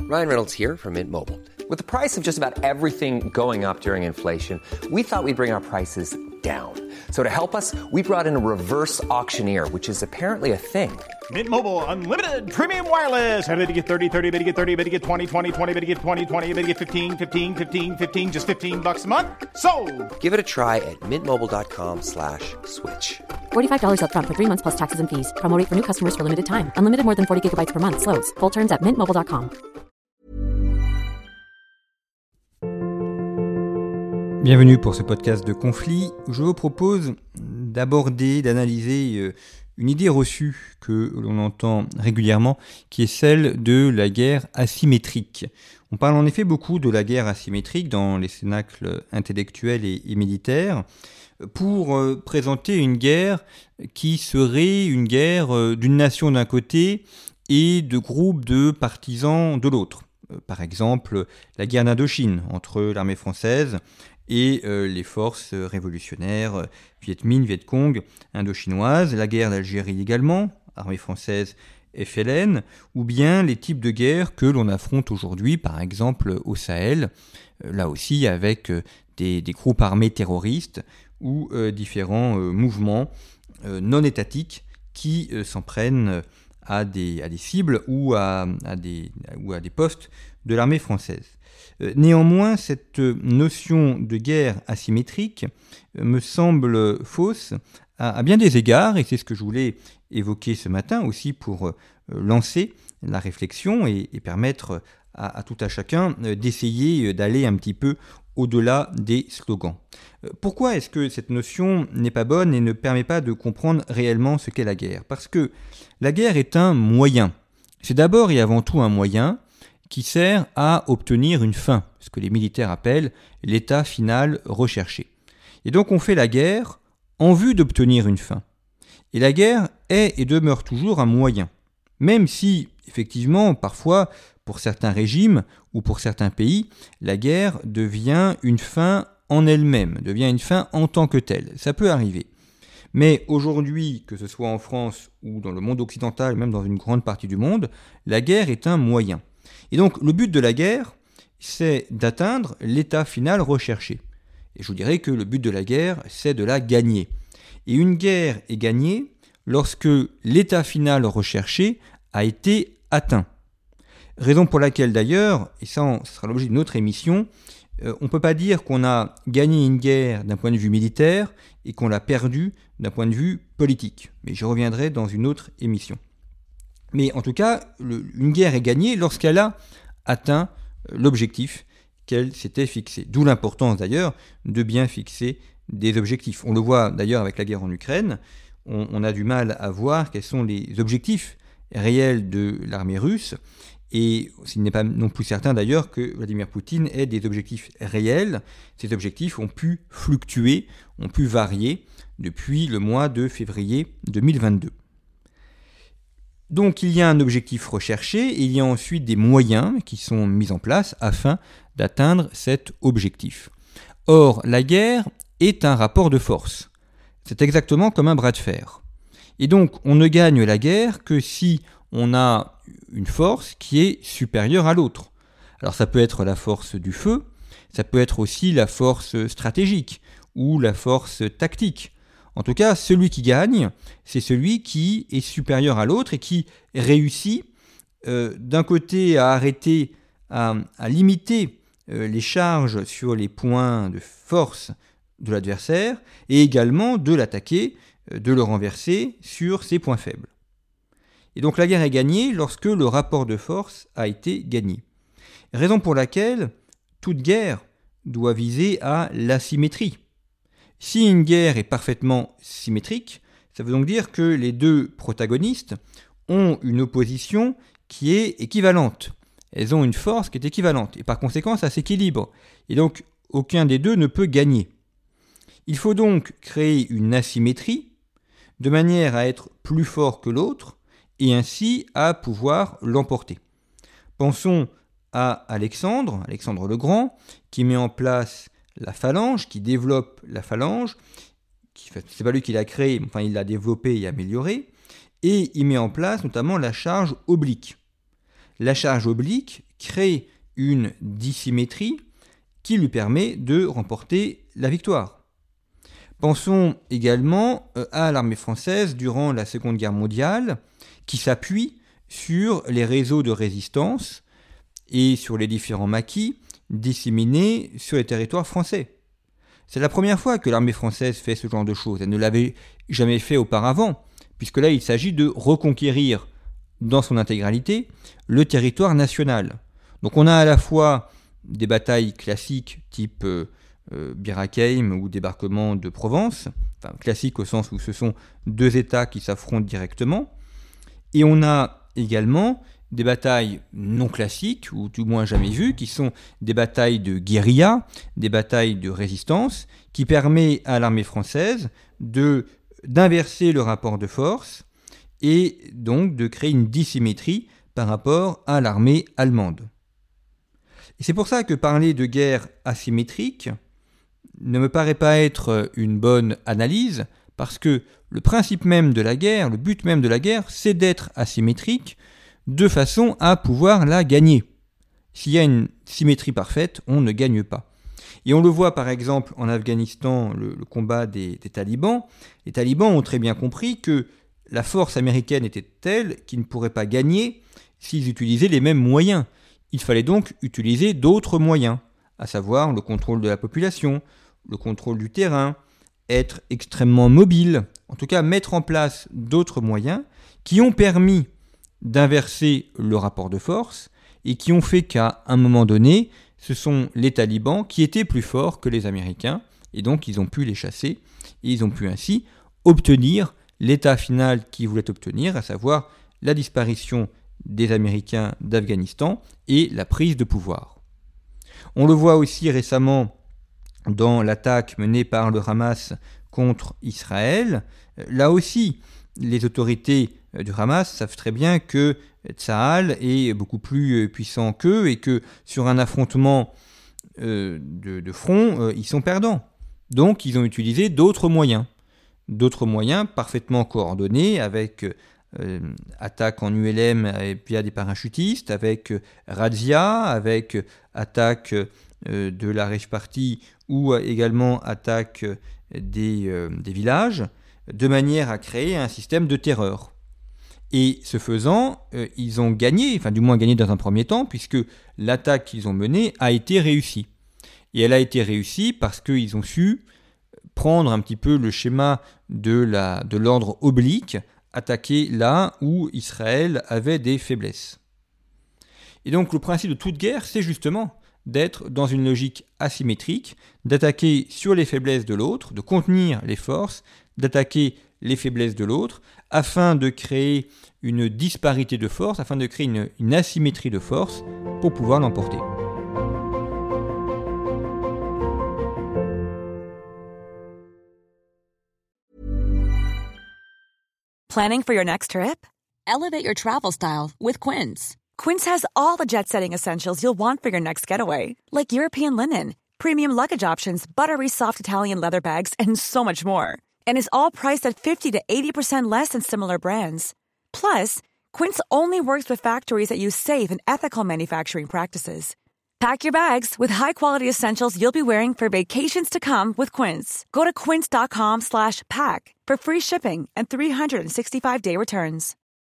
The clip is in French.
Ryan Reynolds here from Mint Mobile. With the price of just about everything going up during inflation, we thought we'd bring our prices down. So to help us, we brought in a reverse auctioneer, which is apparently a thing. Mint Mobile Unlimited Premium Wireless. How to get 30, 30, bit to get 30, bit to get 20, 20, 20, bit to get 20, 20, bit to get 15, 15, 15, 15, just $15 a month? Sold! Give it a try at mintmobile.com/switch. $45 up front for 3 months plus taxes and fees. Promo rate for new customers for limited time. Unlimited more than 40 gigabytes per month. Slows full terms at mintmobile.com. Bienvenue pour ce podcast de conflit où je vous propose d'aborder, d'analyser une idée reçue que l'on entend régulièrement, qui est celle de la guerre asymétrique. On parle en effet beaucoup de la guerre asymétrique dans les cénacles intellectuels et militaires pour présenter une guerre qui serait une guerre d'une nation d'un côté et de groupes de partisans de l'autre. Par exemple, la guerre d'Indochine entre l'armée française et les forces révolutionnaires Viet Minh, Viet Cong, indochinoises, la guerre d'Algérie également, armée française, FLN, ou bien les types de guerres que l'on affronte aujourd'hui, par exemple au Sahel, là aussi avec des groupes armés terroristes ou différents mouvements non étatiques qui s'en prennent à des cibles ou à des postes de l'armée française. Néanmoins, cette notion de guerre asymétrique me semble fausse à bien des égards, et c'est ce que je voulais évoquer ce matin aussi pour lancer la réflexion et permettre à tout à chacun d'essayer d'aller un petit peu au-delà des slogans. Pourquoi est-ce que cette notion n'est pas bonne et ne permet pas de comprendre réellement ce qu'est la guerre ? Parce que la guerre est un moyen. C'est d'abord et avant tout un moyen qui sert à obtenir une fin, ce que les militaires appellent l'état final recherché. Et donc on fait la guerre en vue d'obtenir une fin. Et la guerre est et demeure toujours un moyen. Même si, effectivement, parfois, pour certains régimes ou pour certains pays, la guerre devient une fin en elle-même, devient une fin en tant que telle. Ça peut arriver. Mais aujourd'hui, que ce soit en France ou dans le monde occidental, même dans une grande partie du monde, la guerre est un moyen. Et donc, le but de la guerre, c'est d'atteindre l'état final recherché. Et je vous dirais que le but de la guerre, c'est de la gagner. Et une guerre est gagnée lorsque l'état final recherché a été atteint. Raison pour laquelle d'ailleurs, et ça sera l'objet d'une autre émission, on ne peut pas dire qu'on a gagné une guerre d'un point de vue militaire et qu'on l'a perdue d'un point de vue politique. Mais j'y reviendrai dans une autre émission. Mais en tout cas, une guerre est gagnée lorsqu'elle a atteint l'objectif qu'elle s'était fixé. D'où l'importance d'ailleurs de bien fixer des objectifs. On le voit d'ailleurs avec la guerre en Ukraine, on a du mal à voir quels sont les objectifs réels de l'armée russe, et il n'est pas non plus certain d'ailleurs que Vladimir Poutine ait des objectifs réels. Ces objectifs ont pu fluctuer, ont pu varier depuis le mois de février 2022. Donc il y a un objectif recherché et il y a ensuite des moyens qui sont mis en place afin d'atteindre cet objectif. Or, la guerre est un rapport de force. C'est exactement comme un bras de fer. Et donc on ne gagne la guerre que si on a une force qui est supérieure à l'autre. Alors ça peut être la force du feu, ça peut être aussi la force stratégique ou la force tactique. En tout cas, celui qui gagne, c'est celui qui est supérieur à l'autre et qui réussit d'un côté à arrêter, à limiter les charges sur les points de force de l'adversaire et également de l'attaquer, de le renverser sur ses points faibles. Et donc la guerre est gagnée lorsque le rapport de force a été gagné. Raison pour laquelle toute guerre doit viser à l'asymétrie. Si une guerre est parfaitement symétrique, ça veut donc dire que les deux protagonistes ont une opposition qui est équivalente. Elles ont une force qui est équivalente et par conséquent ça s'équilibre. Et donc aucun des deux ne peut gagner. Il faut donc créer une asymétrie de manière à être plus fort que l'autre et ainsi à pouvoir l'emporter. Pensons à Alexandre le Grand, qui met en place la phalange, qui développe la phalange, c'est pas lui qui l'a créée, enfin il l'a développée et améliorée, et il met en place notamment la charge oblique. La charge oblique crée une dissymétrie qui lui permet de remporter la victoire. Pensons également à l'armée française durant la Seconde Guerre mondiale, qui s'appuie sur les réseaux de résistance et sur les différents maquis disséminés sur les territoires français. C'est la première fois que l'armée française fait ce genre de choses. Elle ne l'avait jamais fait auparavant, puisque là il s'agit de reconquérir dans son intégralité le territoire national. Donc on a à la fois des batailles classiques type Bir Hakeim ou débarquement de Provence, enfin classiques au sens où ce sont deux États qui s'affrontent directement, et on a également des batailles non classiques, ou du moins jamais vues, qui sont des batailles de guérilla, des batailles de résistance, qui permettent à l'armée française d'inverser le rapport de force et donc de créer une dissymétrie par rapport à l'armée allemande. Et c'est pour ça que parler de guerre asymétrique ne me paraît pas être une bonne analyse, parce que le principe même de la guerre, le but même de la guerre, c'est d'être asymétrique de façon à pouvoir la gagner. S'il y a une symétrie parfaite, on ne gagne pas. Et on le voit par exemple en Afghanistan, le combat des talibans. Les talibans ont très bien compris que la force américaine était telle qu'ils ne pourraient pas gagner s'ils utilisaient les mêmes moyens. Il fallait donc utiliser d'autres moyens, à savoir le contrôle de la population, le contrôle du terrain, être extrêmement mobile, en tout cas mettre en place d'autres moyens qui ont permis d'inverser le rapport de force et qui ont fait qu'à un moment donné, ce sont les talibans qui étaient plus forts que les Américains, et donc ils ont pu les chasser, et ils ont pu ainsi obtenir l'état final qu'ils voulaient obtenir, à savoir la disparition des Américains d'Afghanistan et la prise de pouvoir. On le voit aussi récemment dans l'attaque menée par le Hamas contre Israël. Là aussi, les autorités du Hamas savent très bien que Tsahal est beaucoup plus puissant qu'eux et que sur un affrontement de front, ils sont perdants. Donc ils ont utilisé d'autres moyens parfaitement coordonnés avec attaque en ULM via des parachutistes, avec razzia, avec attaque de la Rejparti ou également attaque des villages, de manière à créer un système de terreur. Et ce faisant, ils ont gagné, enfin du moins gagné dans un premier temps, puisque l'attaque qu'ils ont menée a été réussie. Et elle a été réussie parce qu'ils ont su prendre un petit peu le schéma de l'ordre oblique, attaquer là où Israël avait des faiblesses. Et donc le principe de toute guerre, c'est justement d'être dans une logique asymétrique, d'attaquer sur les faiblesses de l'autre, de contenir les forces, d'attaquer les faiblesses de l'autre, afin de créer une disparité de force, afin de créer une asymétrie de force pour pouvoir l'emporter. Planning for your next trip? Elevate your travel style with Quince. Quince has all the jet-setting essentials you'll want for your next getaway, like European linen, premium luggage options, buttery soft Italian leather bags, and so much more. And is all priced at 50 to 80% less than similar brands. Plus, Quince only works with factories that use safe and ethical manufacturing practices. Pack your bags with high-quality essentials you'll be wearing for vacations to come with Quince. Go to quince.com/pack for free shipping and 365-day returns.